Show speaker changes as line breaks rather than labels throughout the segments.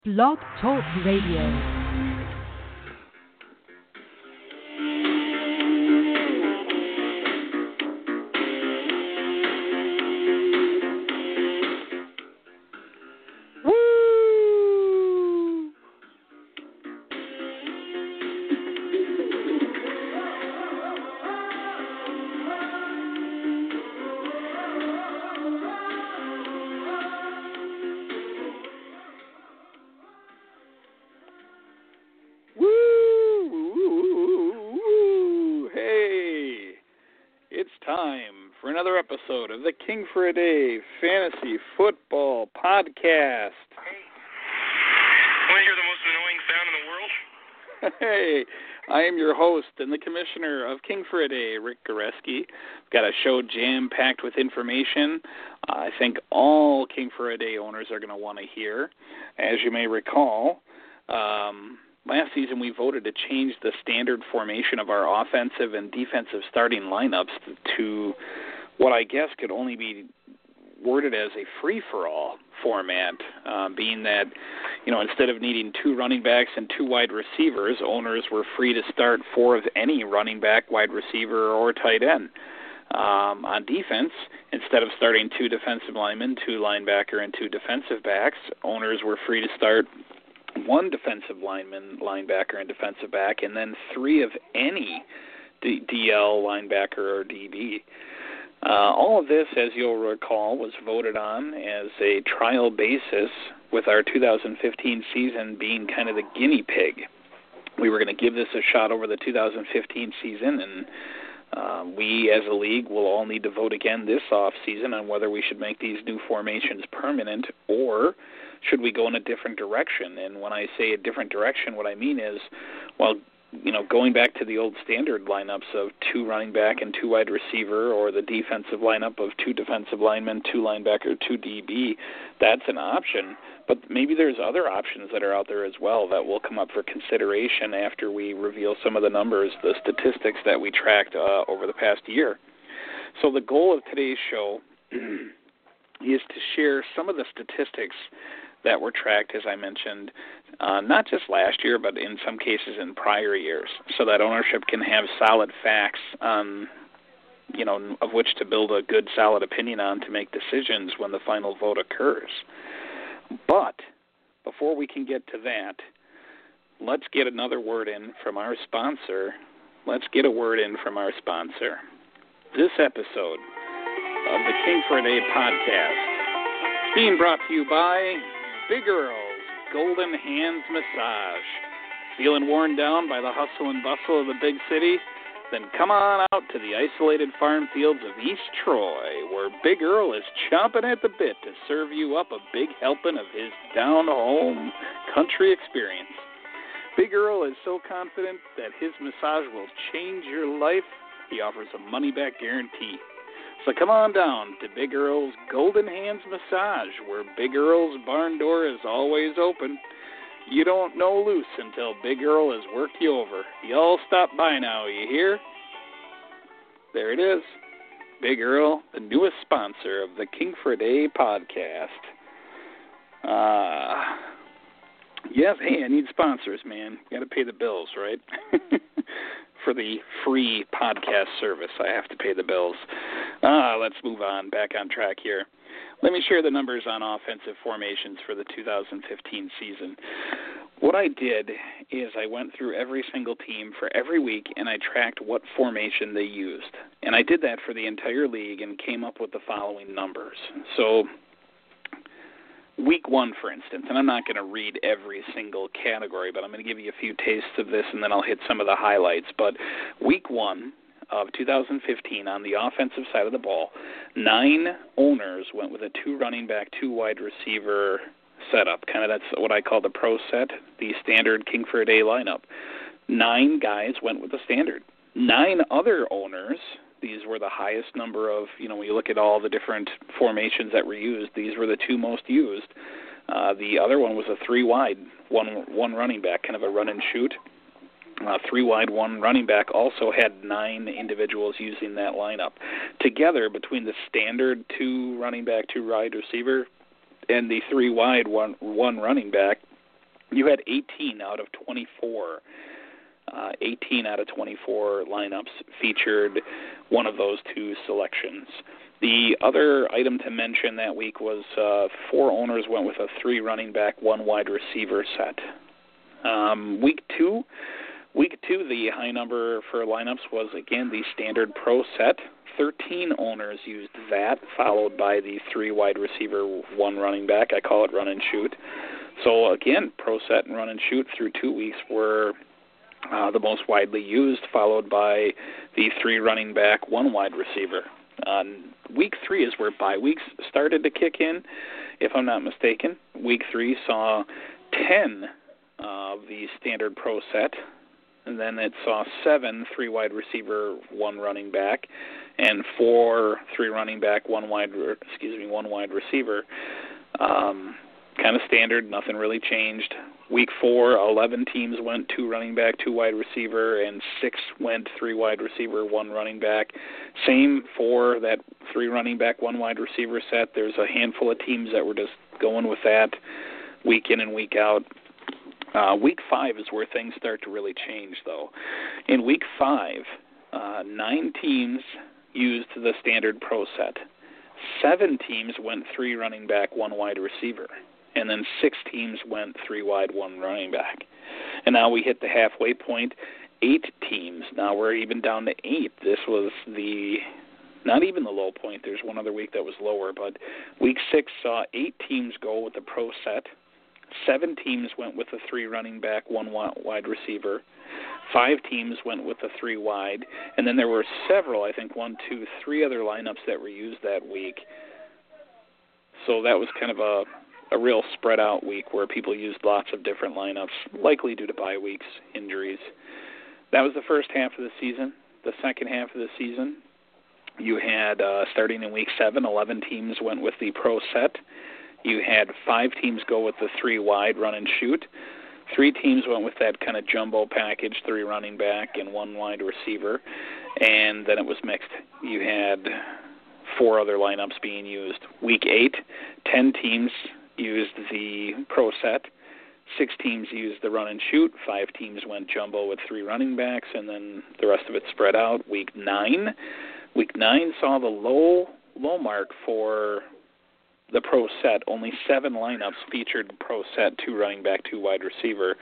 Blog Talk Radio.
Episode of the King for a Day Fantasy Football Podcast.
Hey, want to hear the most annoying sound in the world?
Hey, I am your host and the commissioner of King for a Day, Rick Goreski. Got a show jam-packed with information I think all King for a Day owners are going to want to hear. As you may recall, last season we voted to change the standard formation of our offensive and defensive starting lineups to what I guess could only be worded as a free-for-all format, being that, instead of needing 2 running backs and 2 wide receivers, owners were free to start 4 of any running back, wide receiver, or tight end. On defense, instead of starting 2 defensive linemen, 2 linebacker, and 2 defensive backs, owners were free to start 1 defensive lineman, linebacker, and defensive back, and then 3 of any DL, linebacker, or DB. All of this, as you'll recall, was voted on as a trial basis, with our 2015 season being kind of the guinea pig. We were going to give this a shot over the 2015 season, and we as a league will all need to vote again this off season on whether we should make these new formations permanent or should we go in a different direction. And when I say a different direction, what I mean is, going back to the old standard lineups of 2 running back and 2 wide receiver, or the defensive lineup of 2 defensive linemen, 2 linebacker, 2 DB, that's an option. But maybe there's other options that are out there as well that will come up for consideration after we reveal some of the numbers, the statistics that we tracked over the past year. So the goal of today's show is to share some of the statistics that were tracked, as I mentioned, not just last year, but in some cases in prior years, so that ownership can have solid facts, of which to build a good, solid opinion on to make decisions when the final vote occurs. But before we can get to that, let's get another word in from our sponsor. This episode of the King for a Day podcast is being brought to you by Big Earl's Golden Hands Massage. Feeling worn down by the hustle and bustle of the big city? Then come on out to the isolated farm fields of East Troy, where Big Earl is chomping at the bit to serve you up a big helping of his down-home country experience. Big Earl is so confident that his massage will change your life, he offers a money-back guarantee. So come on down to Big Earl's Golden Hands Massage, where Big Earl's barn door is always open. You don't know loose until Big Earl has worked you over. Y'all stop by now, you hear? There it is. Big Earl, the newest sponsor of the King for a Day podcast. Yes, hey, I need sponsors, man. Got to pay the bills, right? For the free podcast service, I have to pay the bills. Let's move on, back on track here. Let me share the numbers on offensive formations for the 2015 season. What I did is I went through every single team for every week, and I tracked what formation they used. And I did that for the entire league and came up with the following numbers. So Week 1, for instance, and I'm not going to read every single category, but I'm going to give you a few tastes of this, and then I'll hit some of the highlights. But Week 1 of 2015, on the offensive side of the ball, 9 owners went with a 2 running back, 2 wide receiver setup. Kind of that's what I call the pro set, the standard King for a Day lineup. 9 guys went with the standard. 9 other owners, these were the highest number of, when you look at all the different formations that were used, these were the 2 most used. The other one was a 3 wide, one running back, kind of a run and shoot. 3 wide, 1 running back also had 9 individuals using that lineup. Together, between the standard 2 running back, 2 wide receiver, and the 3 wide, one running back, You had 18 out of 24. 18 out of 24 lineups featured one of those two selections. The other item to mention that week was 4 owners went with a 3 running back, 1 wide receiver set. Week two, the high number for lineups was, again, the standard pro set. 13 owners used that, followed by the 3 wide receiver, 1 running back. I call it run and shoot. So, again, pro set and run and shoot through 2 weeks were the most widely used, followed by the 3 running back, 1 wide receiver. Week 3 is where bye weeks started to kick in, if I'm not mistaken. Week 3 saw 10 of the standard pro set, and then it saw 7 3 wide receiver, 1 running back, and 4 3 running back, 1 wide receiver. Kind of standard, nothing really changed. Week 4, 11 teams went 2 running back, 2 wide receiver, and 6 went 3 wide receiver, 1 running back. Same for that 3 running back, 1 wide receiver set. There's a handful of teams that were just going with that week in and week out. Week 5 is where things start to really change, though. In Week 5, 9 teams used the standard pro set. 7 teams went 3 running back, 1 wide receiver. And then 6 teams went 3 wide, 1 running back. And now we hit the halfway point, 8 teams. Now we're even down to 8. This was not even the low point. There's one other week that was lower. But Week 6 saw 8 teams go with the pro set. 7 teams went with a 3 running back, 1 wide receiver. 5 teams went with a 3 wide. And then there were several, I think 1, 2, 3 other lineups that were used that week. So that was kind of a real spread-out week where people used lots of different lineups, likely due to bye weeks, injuries. That was the first half of the season. The second half of the season, you had, starting in Week 7, 11 teams went with the pro set. You had 5 teams go with the 3 wide run and shoot. 3 teams went with that kind of jumbo package, 3 running back and 1 wide receiver. And then it was mixed. You had 4 other lineups being used. Week 8, 10 teams used the pro set. 6 teams used the run and shoot. 5 teams went jumbo with 3 running backs, and then the rest of it spread out. Week 9 saw the low mark for the pro set. Only 7 lineups featured pro set, 2 running back, 2 wide receiver.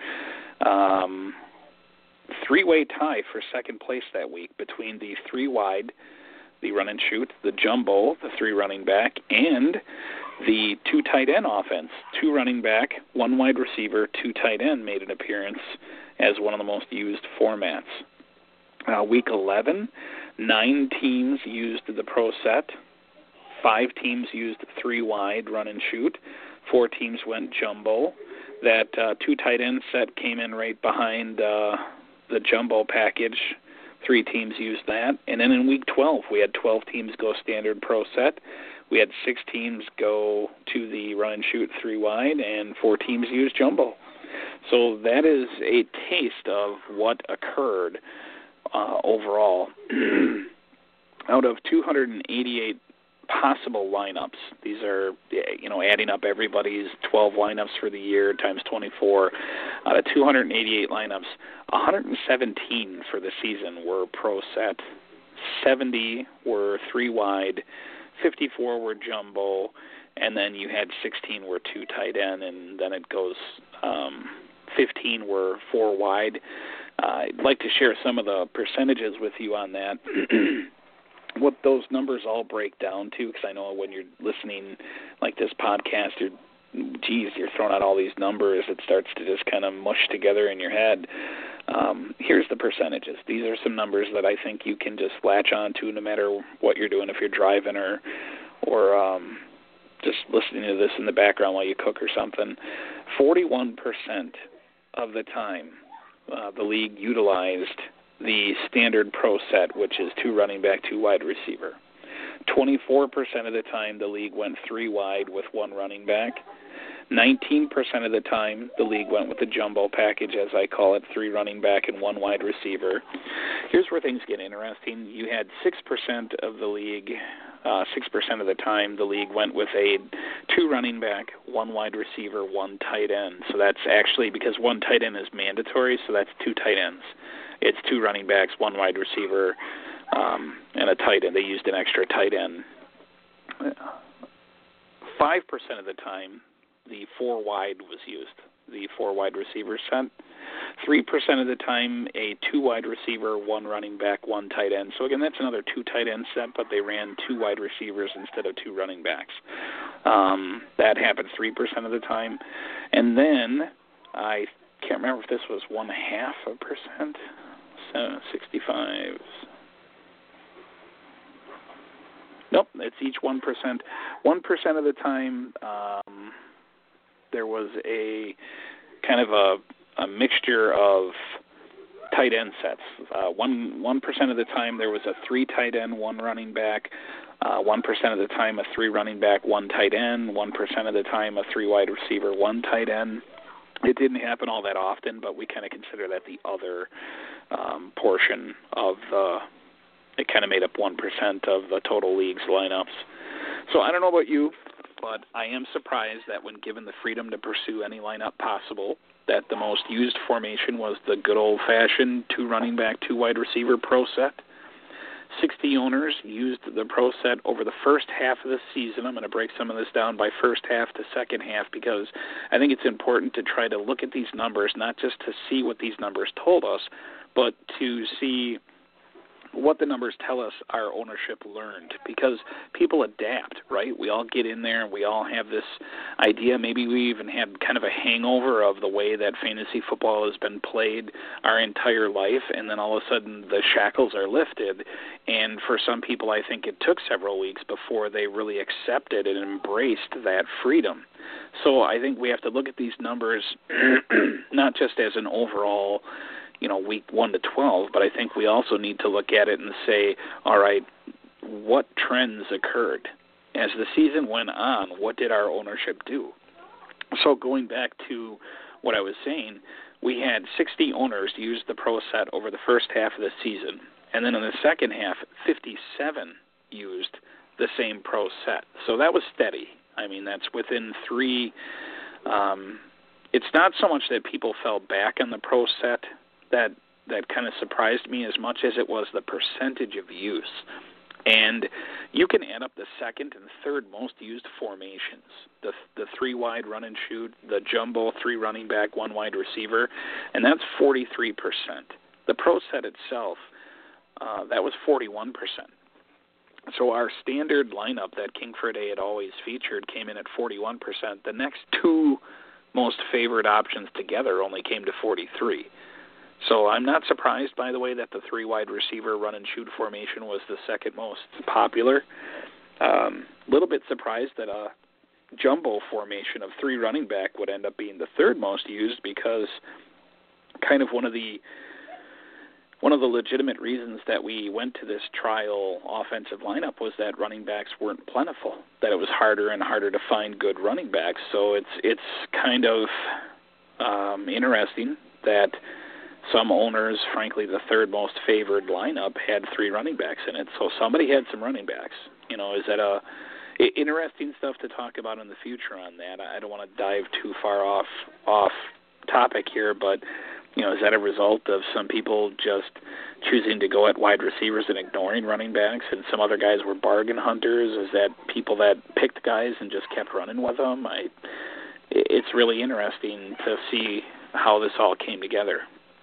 3-way tie for second place that week between the 3 wide, the run and shoot, the jumbo, the 3 running back, and the 2 tight end offense. 2 running back, 1 wide receiver, 2 tight end made an appearance as one of the most used formats. Week 11, 9 teams used the pro set. 5 teams used 3 wide run and shoot. 4 teams went jumbo. That 2 tight end set came in right behind the jumbo package. 3 teams used that. And then in Week 12, we had 12 teams go standard pro set. We had 6 teams go to the run and shoot 3 wide, and 4 teams used jumbo. So that is a taste of what occurred overall. Out of 288 possible lineups, these are, adding up everybody's 12 lineups for the year times 24. Out of 288 lineups, 117 for the season were pro set. 70 were 3 wide. 54 were jumbo, and then you had 16 were 2 tight end, and then it goes 15 were 4 wide. I'd like to share some of the percentages with you on that, what those numbers all break down to, because I know when you're listening like this podcast, you're throwing out all these numbers, it starts to just kind of mush together in your head. Here's the percentages. These are some numbers that I think you can just latch on to no matter what you're doing, if you're driving or just listening to this in the background while you cook or something. 41% of the time the league utilized the standard pro set, which is 2 running back, 2 wide receiver. 24% of the time the league went 3 wide with 1 running back. 19% of the time, the league went with the jumbo package, as I call it, 3 running back and 1 wide receiver. Here's where things get interesting. You had 6% of the league 6% of the time, the league went with a 2 running back, 1 wide receiver, 1 tight end. So that's actually because 1 tight end is mandatory, so that's 2 tight ends. It's 2 running backs, 1 wide receiver, and a tight end. They used an extra tight end. 5% of the time, the 4 wide was used, the 4 wide receiver set. 3% of the time, a 2 wide receiver, 1 running back, 1 tight end. So again, that's another 2 tight end set, but they ran 2 wide receivers instead of 2 running backs. That happened 3% of the time. And then I can't remember if this was 0.5%, so 65. Nope, it's each 1%. 1% of the time, there was a kind of a mixture of tight end sets. 1% of the time, there was a 3 tight end, 1 running back. 1% of the time, a 3 running back, 1 tight end. 1% of the time, a 3 wide receiver, 1 tight end. It didn't happen all that often, but we kind of consider that the other portion of it kind of made up 1% of the total league's lineups. So I don't know about you, but I am surprised that when given the freedom to pursue any lineup possible, that the most used formation was the good old-fashioned 2 running back, 2 wide receiver pro set. 60 owners used the pro set over the first half of the season. I'm going to break some of this down by first half to second half because I think it's important to try to look at these numbers, not just to see what these numbers told us, but to see what the numbers tell us our ownership learned, because people adapt, right? We all get in there and we all have this idea. Maybe we even had kind of a hangover of the way that fantasy football has been played our entire life, and then all of a sudden the shackles are lifted. And for some people, I think it took several weeks before they really accepted and embraced that freedom. So I think we have to look at these numbers not just as an overall week 1 to 12, but I think we also need to look at it and say, all right, what trends occurred? As the season went on, what did our ownership do? So going back to what I was saying, we had 60 owners use the pro set over the first half of the season, and then in the second half, 57 used the same pro set. So that was steady. I mean, that's within 3. It's not so much that people fell back on the pro set that kind of surprised me as much as it was the percentage of use. And you can add up the second and third most used formations, the 3 wide run and shoot, the jumbo 3 running back, 1 wide receiver, and that's 43%. The pro set itself, that was 41%. So our standard lineup that King for a Day had always featured came in at 41%. The next 2 most favored options together only came to 43%. So I'm not surprised, by the way, that the 3 wide receiver run and shoot formation was the second most popular. Little bit surprised that a jumbo formation of 3 running back would end up being the third most used, because kind of one of the legitimate reasons that we went to this trial offensive lineup was that running backs weren't plentiful, that it was harder and harder to find good running backs. So it's kind of interesting that some owners, frankly, the third most favored lineup had 3 running backs in it. So somebody had some running backs. Is that interesting stuff to talk about in the future on that? I don't want to dive too far off topic here, but is that a result of some people just choosing to go at wide receivers and ignoring running backs, and some other guys were bargain hunters? Is that people that picked guys and just kept running with them? It's really interesting to see how this all came together.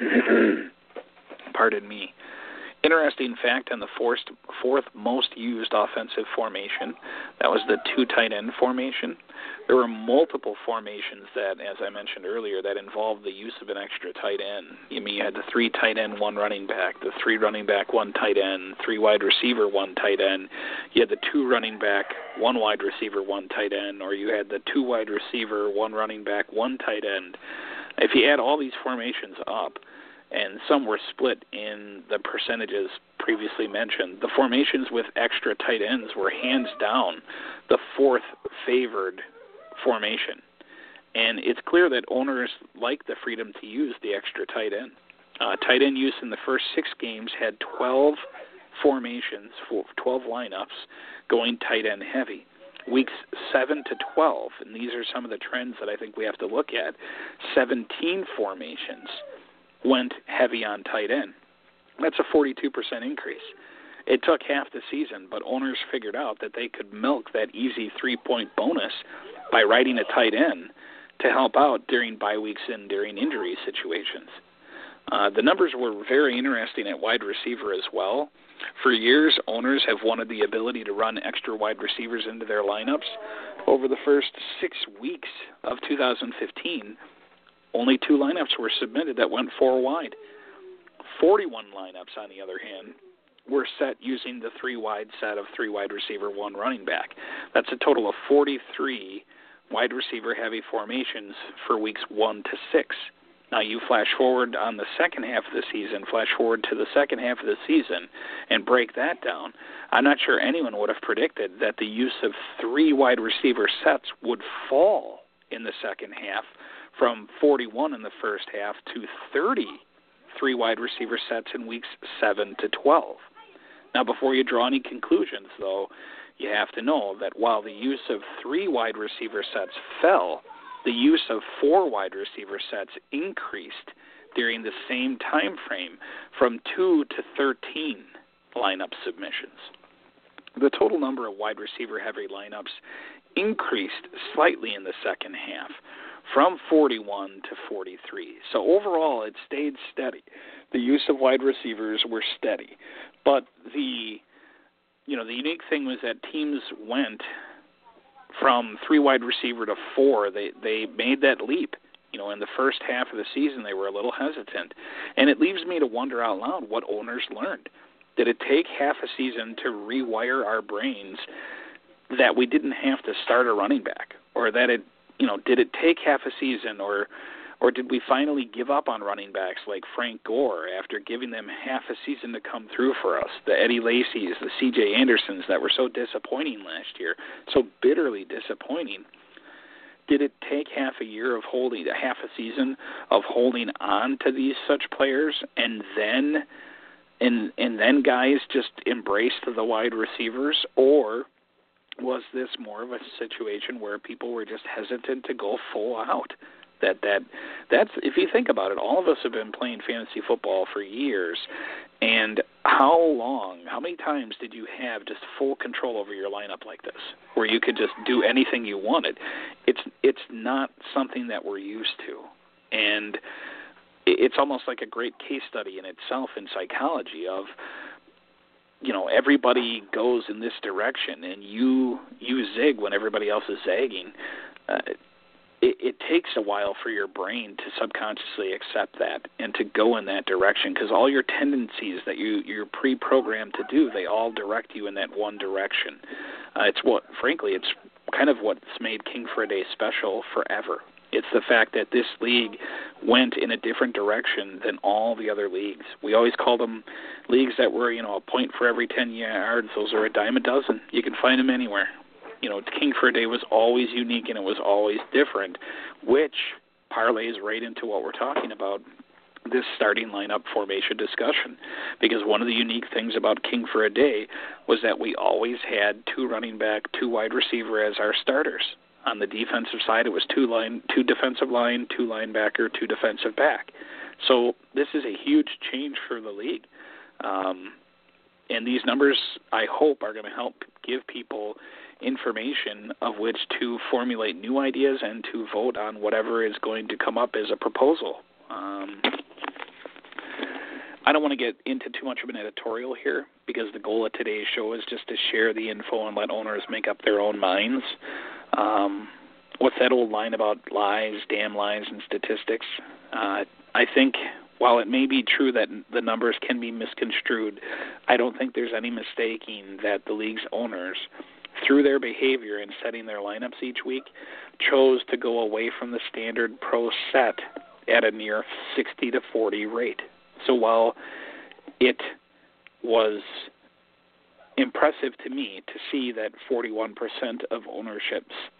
Pardon me. Interesting fact on the fourth most used offensive formation, that was the 2 tight end formation. There were multiple formations that, as I mentioned earlier, that involved the use of an extra tight end. You had the 3 tight end, 1 running back, the 3 running back, 1 tight end, 3 wide receiver, 1 tight end. You had the 2 running back, 1 wide receiver, 1 tight end, or you had the 2 wide receiver, 1 running back, 1 tight end. If you add all these formations up, and some were split in the percentages previously mentioned, the formations with extra tight ends were hands down the 4th favored formation. And it's clear that owners like the freedom to use the extra tight end. Tight end use in the first 6 games had 12 formations for 12 lineups going tight end heavy. Weeks 7 to 12, and these are some of the trends that I think we have to look at. 17 formations went heavy on tight end. That's a 42% increase. It took half the season, but owners figured out that they could milk that easy 3-point bonus by riding a tight end to help out during bye weeks and during injury situations. The numbers were very interesting at wide receiver as well. For years, owners have wanted the ability to run extra wide receivers into their lineups. Over the first 6 weeks of 2015, only 2 lineups were submitted that went 4 wide. 41 lineups, on the other hand, were set using the 3-wide set of 3 wide receiver, 1 running back. That's a total of 43 wide receiver heavy formations for weeks 1 to 6. Now you flash forward on the second half of the season, and break that down. I'm not sure anyone would have predicted that the use of 3 wide receiver sets would fall in the second half from 41 in the first half to 30 3 wide receiver sets in weeks 7 to 12. Now, before you draw any conclusions, though, you have to know that while the use of 3 wide receiver sets fell, the use of 4 wide receiver sets increased during the same time frame from 2 to 13 lineup submissions. The total number of wide receiver heavy lineups increased slightly in the second half from 41 to 43. So overall, it stayed steady. The use of wide receivers were steady. But the unique thing was that teams went from 3 wide receiver to 4. They made that leap. In the first half of the season, they were a little hesitant. And it leaves me to wonder out loud what owners learned. Did it take half a season to rewire our brains that we didn't have to start a running back? Or that did it take half a season, or did we finally give up on running backs like Frank Gore after giving them half a season to come through for us? The Eddie Lacy's, the C.J. Andersons that were so disappointing last year, so bitterly disappointing. Did it take half a season of holding on to these such players, and then guys just embraced the wide receivers, or was this more of a situation where people were just hesitant to go full out? That's if you think about it, all of us have been playing fantasy football for years, and how many times did you have just full control over your lineup like this, where you could just do anything you wanted? It's not something that we're used to, and it's almost like a great case study in itself in psychology of, everybody goes in this direction, and you zig when everybody else is zagging. It takes a while for your brain to subconsciously accept that and to go in that direction, because all your tendencies that you're pre-programmed to do, they all direct you in that one direction. It's kind of what's made King for a Day special forever. It's the fact that this league went in a different direction than all the other leagues. We always call them leagues that were, a point for every 10 yards. Those are a dime a dozen. You can find them anywhere. King for a Day was always unique and it was always different, which parlays right into what we're talking about, this starting lineup formation discussion. Because one of the unique things about King for a Day was that we always had 2 running back, 2 wide receiver as our starters. On the defensive side, it was 2 defensive line, 2 linebacker, 2 defensive back. So this is a huge change for the league. And these numbers, I hope, are going to help give people information of which to formulate new ideas and to vote on whatever is going to come up as a proposal. I don't want to get into too much of an editorial here, because the goal of today's show is just to share the info and let owners make up their own minds. What's that old line about lies, damn lies, and statistics? I think while it may be true that the numbers can be misconstrued, I don't think there's any mistaking that the league's owners, through their behavior in setting their lineups each week, chose to go away from the standard pro set at a near 60 to 40 rate. So while it was impressive to me to see that 41% of ownership,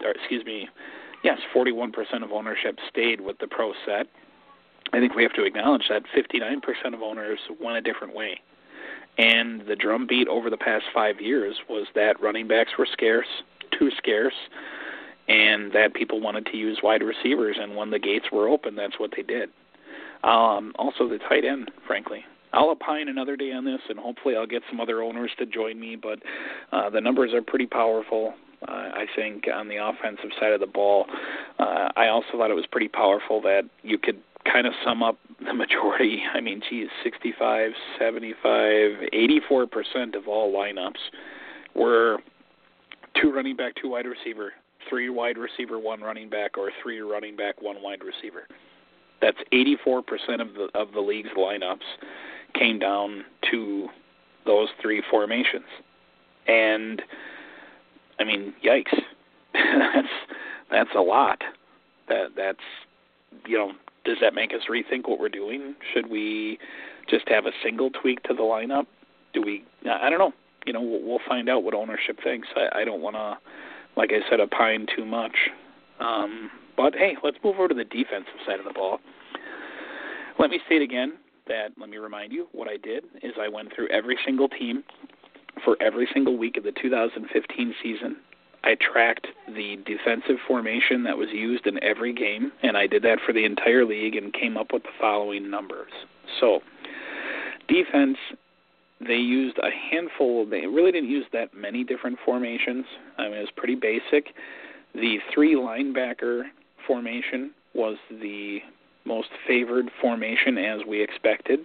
41% of ownership stayed with the pro set, I think we have to acknowledge that 59% of owners went a different way. And the drumbeat over the past 5 years was that running backs were scarce, too scarce, and that people wanted to use wide receivers. And when the gates were open, that's what they did. Also the tight end, frankly. I'll opine another day on this, and hopefully I'll get some other owners to join me, but the numbers are pretty powerful, I think, on the offensive side of the ball. I also thought it was pretty powerful that you could kind of sum up the majority. 65, 75, 84% of all lineups were 2 running back, 2 wide receiver, 3 wide receiver, 1 running back, or 3 running back, 1 wide receiver. That's 84% of the league's lineups came down to those 3 formations. And, yikes. That's a lot. That's, does that make us rethink what we're doing? Should we just have a single tweak to the lineup? I don't know. We'll find out what ownership thinks. I don't want to, like I said, opine too much. But, hey, let's move over to the defensive side of the ball. Let me state again let me remind you, what I did is I went through every single team for every single week of the 2015 season. I tracked the defensive formation that was used in every game, and I did that for the entire league and came up with the following numbers. So, defense, they used a handful. They really didn't use that many different formations. It was pretty basic. The 3 linebacker formation was the most favored formation, as we expected.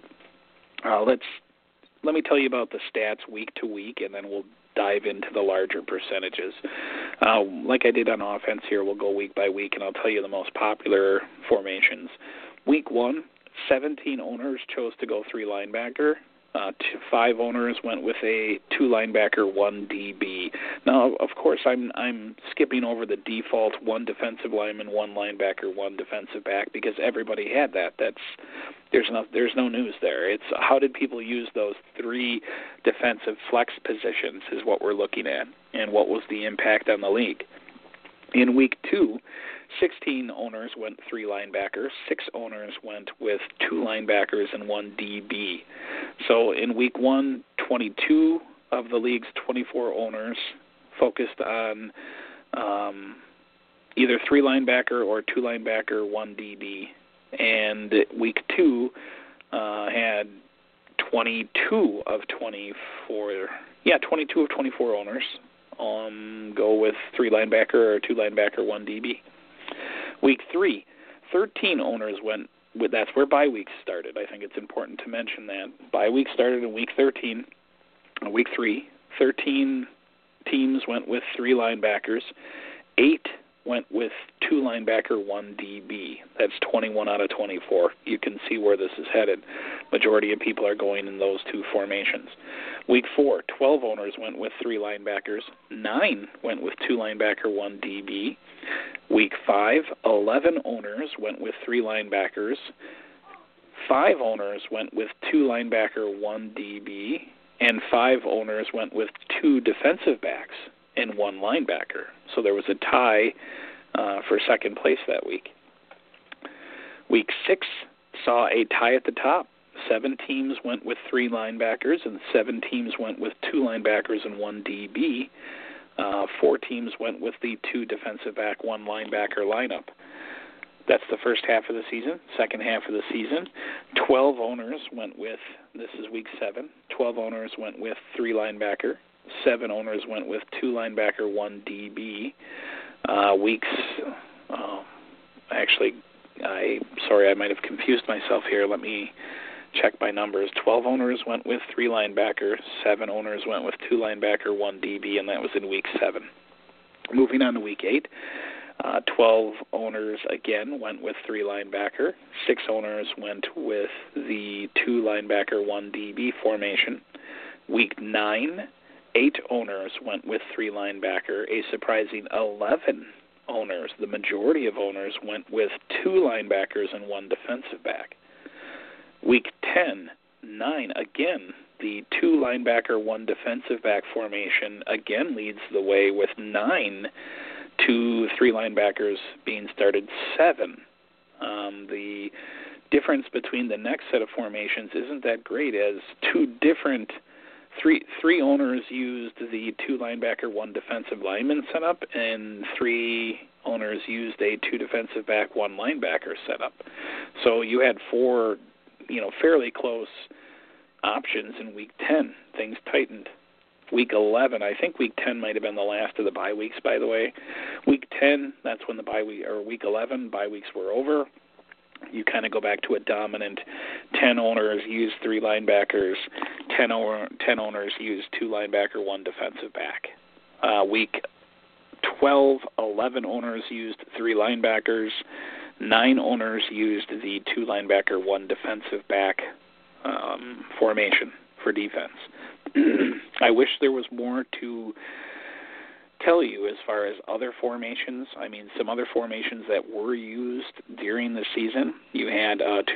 Let me tell you about the stats week to week, and then we'll dive into the larger percentages. Like I did on offense here, we'll go week by week, and I'll tell you the most popular formations. Week 1, 17 owners chose to go 3 linebacker. 5 owners went with a 2 linebacker, 1 DB. Now, of course, I'm skipping over the default 1 defensive lineman, 1 linebacker, 1 defensive back, because everybody had that. There's no news there. It's how did people use those 3 defensive flex positions is what we're looking at, and what was the impact on the league. In week 2, 16 owners went 3 linebackers, 6 owners went with 2 linebackers and 1 DB. So in week 1, 22 of the league's 24 owners focused on either 3 linebacker or 2 linebacker, 1 DB. And week 2 had 22 of 24 owners go with 3 linebacker or 2 linebacker, 1 DB. Week 3, 13 owners went with, that's where bye weeks started. I think it's important to mention that. Bye week started in week 13. Week 3, 13 teams went with 3 linebackers. 8 went with 2 linebacker, 1 DB. That's 21 out of 24. You can see where this is headed. Majority of people are going in those 2 formations. Week 4, 12 owners went with 3 linebackers. 9 went with 2 linebacker, 1 DB. Week 5, 11 owners went with 3 linebackers. 5 owners went with 2 linebacker, 1 DB. And 5 owners went with 2 defensive backs and 1 linebacker. So there was a tie for second place that week. Week 6 saw a tie at the top. 7 teams went with 3 linebackers, and 7 teams went with 2 linebackers and 1 DB. 4 teams went with the 2 defensive back, 1 linebacker lineup. That's the first half of the season. Second half of the season, 12 owners went with, this is week 7, 12 owners went with 3 linebacker. 7 owners went with 2 linebacker, 1 DB. I might have confused myself here. Let me check my numbers. 12 owners went with 3 linebacker. 7 owners went with 2 linebacker, 1 DB, and that was in week 7. Moving on to week 8, 12 owners again went with 3 linebacker. 6 owners went with the 2 linebacker, 1 DB formation. Week 9, 8 owners went with 3 linebacker. A surprising 11 owners, the majority of owners, went with 2 linebackers and 1 defensive back. Week 10, 9, again, the 2 linebacker, 1 defensive back formation again leads the way with 9 to 3 linebackers being started. 7. The difference between the next set of formations isn't that great, as 2 different Three owners used the 2 linebacker, 1 defensive lineman setup, and 3 owners used a 2 defensive back, 1 linebacker setup. So you had 4, fairly close options in Week 10. Things tightened. Week 11, I think Week 10 might have been the last of the bye weeks, by the way. Week 10, that's when the bye week, or Week 11, bye weeks were over. You kind of go back to a dominant 10 owners used 3 linebackers, 10 owners used 2 linebacker, 1 defensive back. Week 12, 11 owners used 3 linebackers, 9 owners used the 2 linebacker, 1 defensive back formation for defense. I wish there was more to tell you as far as other formations. I mean, some other formations that were used during the season. You had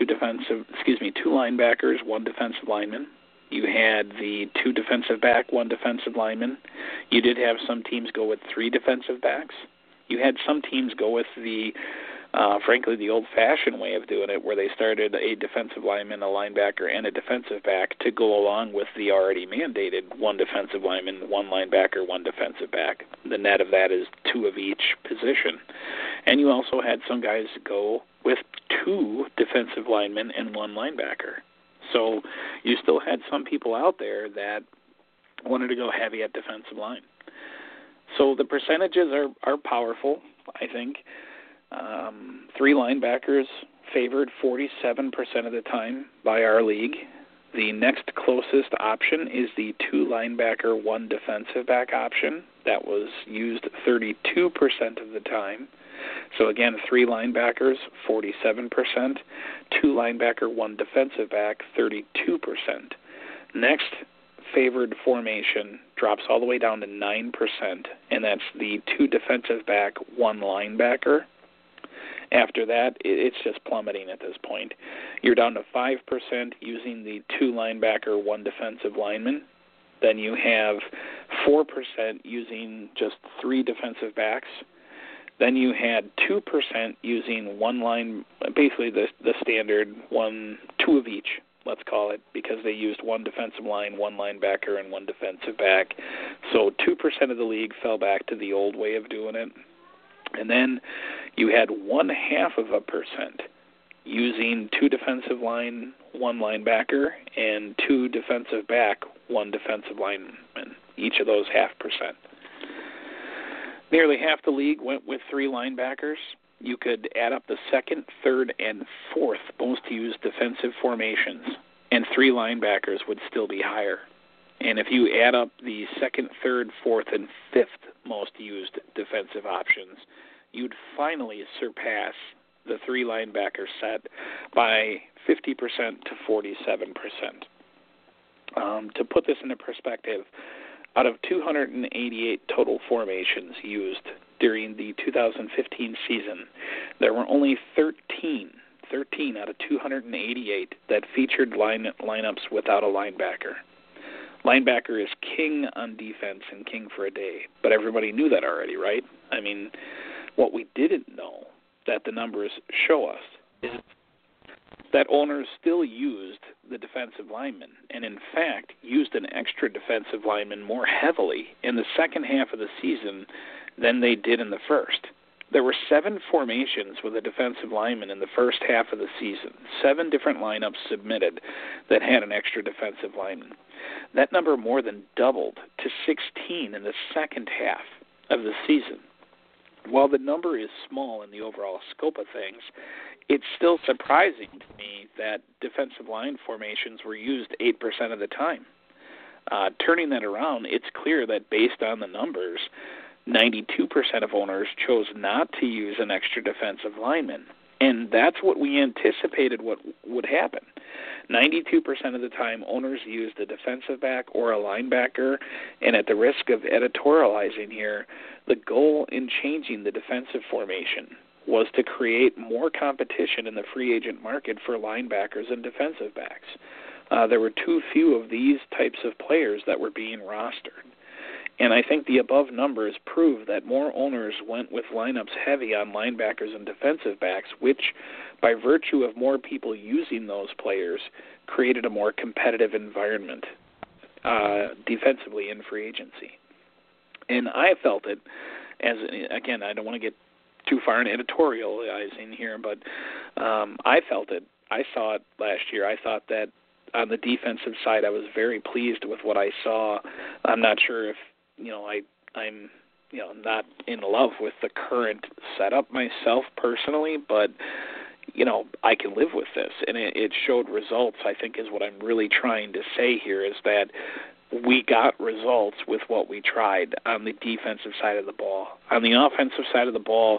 2 linebackers, 1 defensive lineman. You had the 2 defensive back, 1 defensive lineman. You did have some teams go with 3 defensive backs. You had some teams go with the old-fashioned way of doing it, where they started a defensive lineman, a linebacker, and a defensive back to go along with the already mandated 1 defensive lineman, 1 linebacker, 1 defensive back. The net of that is 2 of each position. And you also had some guys go with 2 defensive linemen and 1 linebacker. So you still had some people out there that wanted to go heavy at defensive line. So the percentages are powerful, I think. 3 linebackers favored 47% of the time by our league. The next closest option is the 2 linebacker, 1 defensive back option. That was used 32% of the time. So again, 3 linebackers, 47%. 2 linebacker, 1 defensive back, 32%. Next favored formation drops all the way down to 9%, and that's the 2 defensive back, 1 linebacker. After that, it's just plummeting at this point. You're down to 5% using the 2 linebacker, 1 defensive lineman. Then you have 4% using just 3 defensive backs. Then you had 2% using 1 line, basically the standard 2 of each, let's call it, because they used 1 defensive line, 1 linebacker, and 1 defensive back. So 2% of the league fell back to the old way of doing it. And then you had 0.5% using 2 defensive line, 1 linebacker, and 2 defensive back, 1 defensive lineman, each of those 0.5%. Nearly half the league went with 3 linebackers. You could add up the 2nd, 3rd, and 4th most used defensive formations, and 3 linebackers would still be higher. And if you add up the 2nd, 3rd, 4th, and 5th most used defensive options, you'd finally surpass the 3 linebacker set by 50% to 47%. To put this into perspective, out of 288 total formations used during the 2015 season, there were only 13 out of 288 that featured lineups without a linebacker. Linebacker is king on defense and king for a day, but everybody knew that already, right? I mean, what we didn't know that the numbers show us is that owners still used the defensive lineman, and in fact used an extra defensive lineman more heavily in the second half of the season than they did in the first. There were 7 formations with a defensive lineman in the first half of the season, 7 different lineups submitted that had an extra defensive lineman. That number more than doubled to 16 in the second half of the season. While the number is small in the overall scope of things, it's still surprising to me that defensive line formations were used 8% of the time. Turning that around, it's clear that based on the numbers, 92% of owners chose not to use an extra defensive lineman. And that's what we anticipated what would happen. 92% of the time, owners used a defensive back or a linebacker, and at the risk of editorializing here, the goal in changing the defensive formation was to create more competition in the free agent market for linebackers and defensive backs. There were too few of these types of players that were being rostered. And I think the above numbers prove that more owners went with lineups heavy on linebackers and defensive backs, which, by virtue of more people using those players, created a more competitive environment. defensively in free agency. And I felt it as, again, I don't want to get too far in editorializing here, but I felt it. I saw it last year. I thought that on the defensive side, I was very pleased with what I saw. I'm not sure if, I'm not in love with the current setup myself personally, but, I can live with this. And it showed results, I think, is what I'm really trying to say here, is that we got results with what we tried on the defensive side of the ball. On the offensive side of the ball,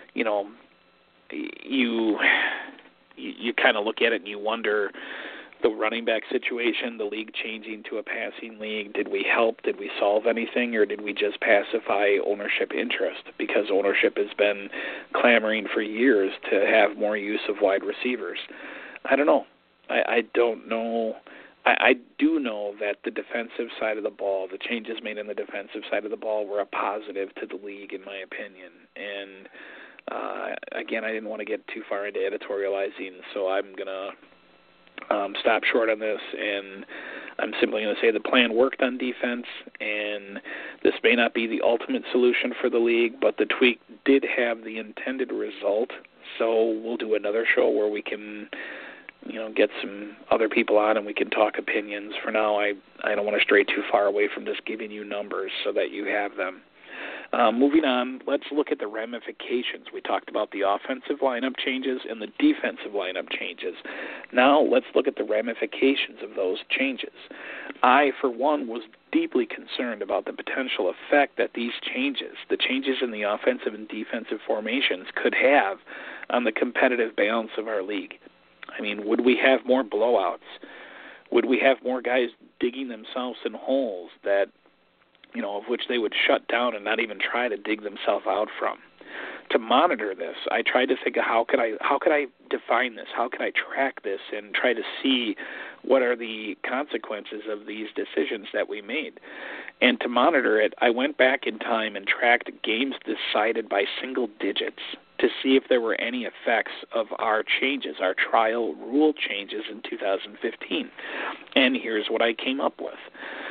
you kind of look at it and you wonder, the running back situation, the league changing to a passing league, did we help? Did we solve anything? Or did we just pacify ownership interest? Because ownership has been clamoring for years to have more use of wide receivers. I don't know. I don't know. I do know that the defensive side of the ball, the changes made in the defensive side of the ball were a positive to the league, in my opinion. And, again, I didn't want to get too far into editorializing, so I'm going to stop short on this, and I'm simply going to say the plan worked on defense, and this may not be the ultimate solution for the league, but the tweak did have the intended result, so we'll do another show where we can get some other people on and we can talk opinions. For now, I don't want to stray too far away from just giving you numbers so that you have them. Moving on, let's look at the ramifications. We talked about the offensive lineup changes and the defensive lineup changes. Now let's look at the ramifications of those changes. I, for one, was deeply concerned about the potential effect that these changes, the changes in the offensive and defensive formations, could have on the competitive balance of our league. I mean, would we have more blowouts? Would we have more guys digging themselves in holes that, of which they would shut down and not even try to dig themselves out from? To monitor this, I tried to think of how could I define this? How could I track this and try to see what are the consequences of these decisions that we made? And to monitor it, I went back in time and tracked games decided by single digits to see if there were any effects of our changes, our trial rule changes in 2015. And here's what I came up with.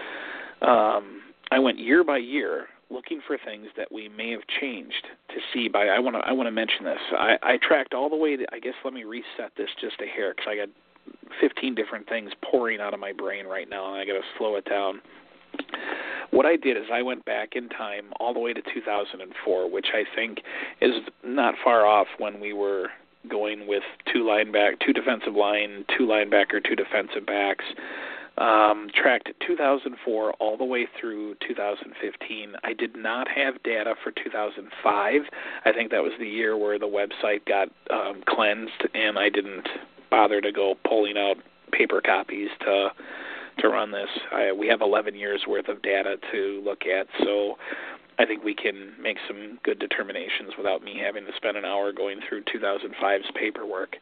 I went year by year looking for things that we may have changed to see. I want to mention this. I tracked all the way to, I guess let me reset this just a hair because I got 15 different things pouring out of my brain right now, and I got to slow it down. What I did is I went back in time all the way to 2004, which I think is not far off when we were going with two defensive line, two linebacker, two defensive backs. Tracked 2004 all the way through 2015. I did not have data for 2005. I think that was the year where the website got cleansed, and I didn't bother to go pulling out paper copies to run this. We have 11 years worth of data to look at, so I think we can make some good determinations without me having to spend an hour going through 2005's paperwork.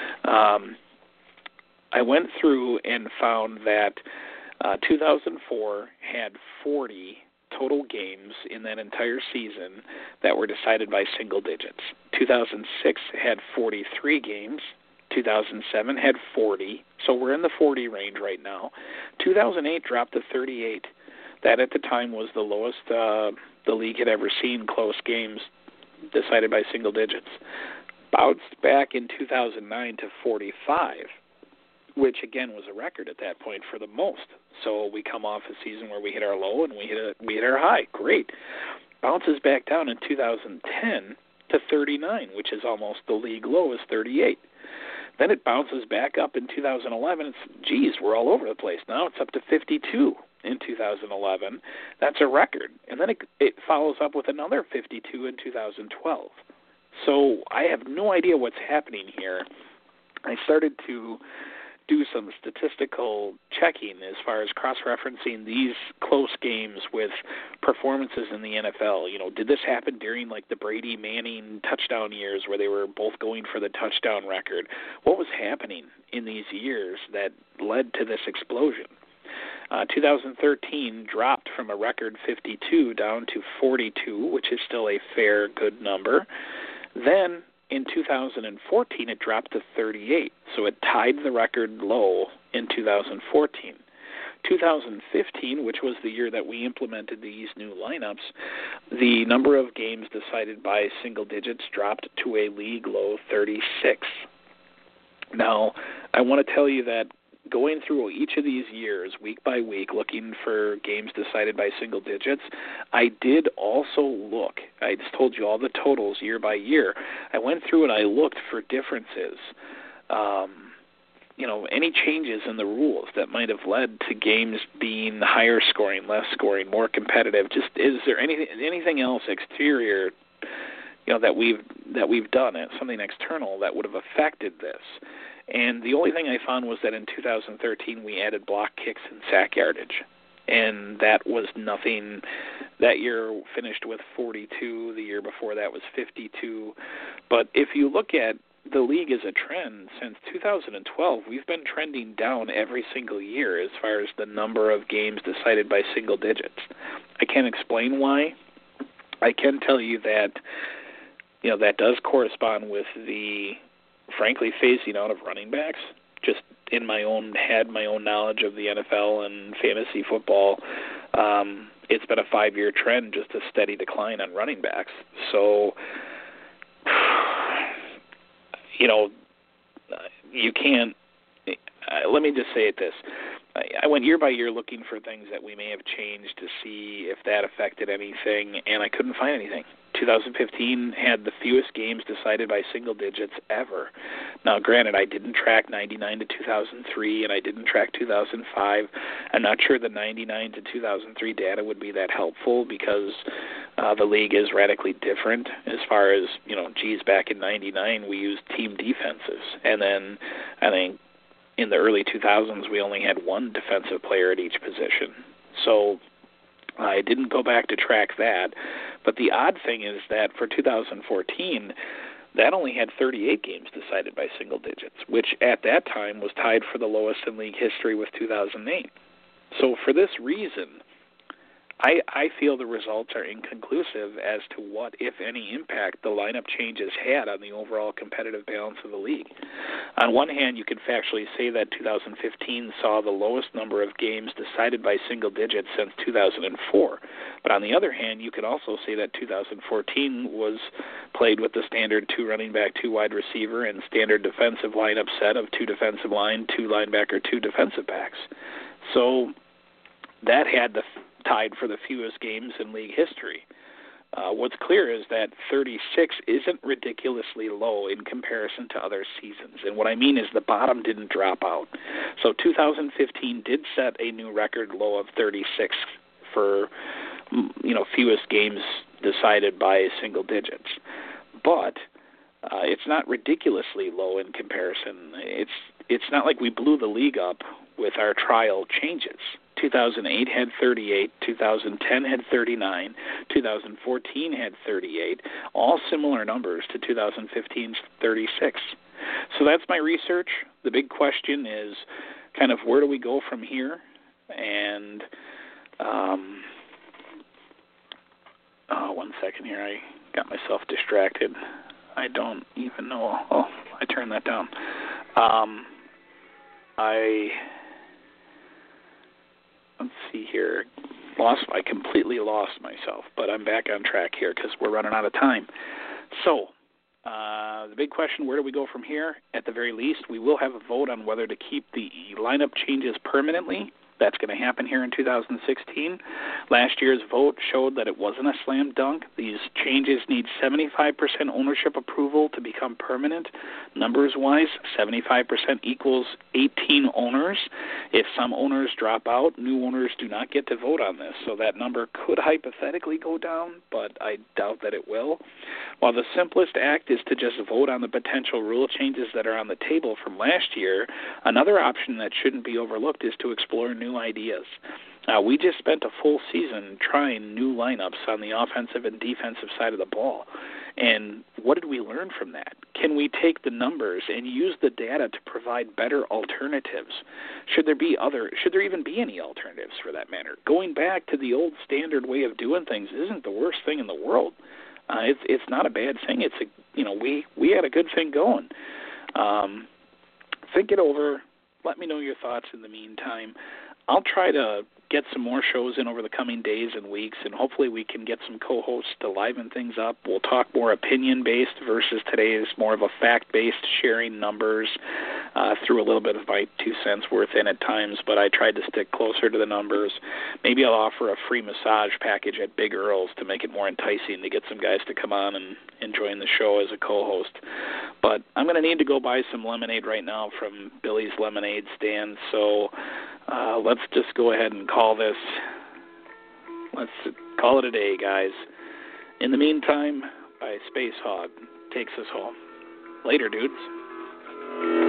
I went through and found that 2004 had 40 total games in that entire season that were decided by single digits. 2006 had 43 games. 2007 had 40, so we're in the 40 range right now. 2008 dropped to 38. That at the time was the lowest the league had ever seen close games decided by single digits. Bounced back in 2009 to 45, which again was a record at that point for the most. So we come off a season where we hit our low and we hit our high. Great. Bounces back down in 2010 to 39, which is almost the league low is 38. Then it bounces back up in 2011. We're all over the place. Now it's up to 52 in 2011. That's a record. And then it follows up with another 52 in 2012. So I have no idea what's happening here. I started to do some statistical checking as far as cross-referencing these close games with performances in the NFL. Did this happen during like the Brady Manning touchdown years where they were both going for the touchdown record? What was happening in these years that led to this explosion? 2013 dropped from a record 52 down to 42, which is still a fair, good number. Then in 2014, it dropped to 38, so it tied the record low in 2014. 2015, which was the year that we implemented these new lineups, the number of games decided by single digits dropped to a league low 36. Now, I want to tell you that going through each of these years, week by week, looking for games decided by single digits, I did also look. I just told you all the totals year by year. I went through and I looked for differences. Any changes in the rules that might have led to games being higher scoring, less scoring, more competitive. Just is there anything else exterior, that we've done, something external that would have affected this? And the only thing I found was that in 2013 we added block kicks and sack yardage, and that was nothing. That year finished with 42. The year before that was 52. But if you look at the league as a trend, since 2012, we've been trending down every single year as far as the number of games decided by single digits. I can't explain why. I can tell you that, that does correspond with the, frankly, phasing out of running backs. Just in my own head, my own knowledge of the NFL and fantasy football, it's been a 5-year trend, just a steady decline on running backs. So, you can't, let me just say it this. I went year by year looking for things that we may have changed to see if that affected anything, and I couldn't find anything. 2015 had the fewest games decided by single digits ever. Now, granted, I didn't track 99 to 2003, and I didn't track 2005. I'm not sure the 99 to 2003 data would be that helpful because the league is radically different as far as, back in 99 we used team defenses, and then I think in the early 2000s we only had one defensive player at each position. So I didn't go back to track that. But the odd thing is that for 2014, that only had 38 games decided by single digits, which at that time was tied for the lowest in league history with 2008. So for this reason, I feel the results are inconclusive as to what, if any, impact the lineup changes had on the overall competitive balance of the league. On one hand, you could factually say that 2015 saw the lowest number of games decided by single digits since 2004. But on the other hand, you could also say that 2014 was played with the standard 2 running back, 2 wide receiver, and standard defensive lineup set of 2 defensive line, 2 linebacker, 2 defensive backs. So that had tied for the fewest games in league history. What's clear is that 36 isn't ridiculously low in comparison to other seasons. And what I mean is the bottom didn't drop out. So 2015 did set a new record low of 36 for, fewest games decided by single digits. But it's not ridiculously low in comparison. It's not like we blew the league up with our trial changes. 2008 had 38, 2010 had 39, 2014 had 38, all similar numbers to 2015's 36. So that's my research. The big question is kind of where do we go from here? And one second here, I got myself distracted. I don't even know. Oh, I turned that down. Let's see here. I completely lost myself, but I'm back on track here because we're running out of time. So, the big question, where do we go from here? At the very least, we will have a vote on whether to keep the lineup changes permanently. That's going to happen here in 2016. Last year's vote showed that it wasn't a slam dunk. These changes need 75% ownership approval to become permanent. Numbers-wise, 75% equals 18 owners. If some owners drop out, new owners do not get to vote on this. So that number could hypothetically go down, but I doubt that it will. While the simplest act is to just vote on the potential rule changes that are on the table from last year, another option that shouldn't be overlooked is to explore new ideas. We just spent a full season trying new lineups on the offensive and defensive side of the ball. And what did we learn from that? Can we take the numbers and use the data to provide better alternatives? Should there even be any alternatives for that matter? Going back to the old standard way of doing things isn't the worst thing in the world. It's not a bad thing. We had a good thing going. Think it over. Let me know your thoughts in the meantime. I'll try to get some more shows in over the coming days and weeks, and hopefully we can get some co-hosts to liven things up. We'll talk more opinion-based versus today's more of a fact-based, sharing numbers, threw a little bit of my 2 cents worth in at times, but I tried to stick closer to the numbers. Maybe I'll offer a free massage package at Big Earl's to make it more enticing to get some guys to come on and join the show as a co-host. But I'm going to need to go buy some lemonade right now from Billy's Lemonade Stand, so let's just go ahead and call it a day, guys. In the meantime, by Space Hog takes us home. Later, dudes.